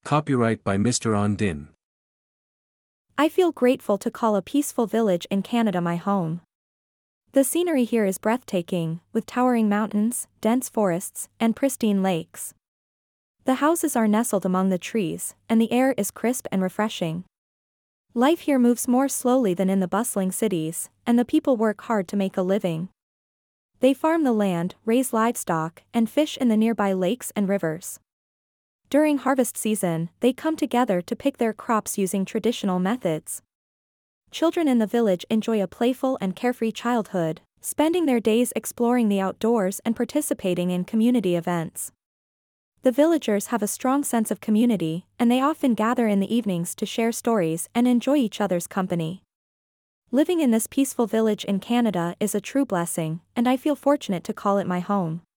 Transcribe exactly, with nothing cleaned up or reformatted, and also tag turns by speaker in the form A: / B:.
A: Copyright by Mister On Din.
B: I feel grateful to call a peaceful village in Canada my home. The scenery here is breathtaking, with towering mountains, dense forests, and pristine lakes. The houses are nestled among the trees, and the air is crisp and refreshing. Life here moves more slowly than in the bustling cities, and the people work hard to make a living. They farm the land, raise livestock, and fish in the nearby lakes and rivers. During harvest season, they come together to pick their crops using traditional methods. Children in the village enjoy a playful and carefree childhood, spending their days exploring the outdoors and participating in community events. The villagers have a strong sense of community, and they often gather in the evenings to share stories and enjoy each other's company. Living in this peaceful village in Canada is a true blessing, and I feel fortunate to call it my home.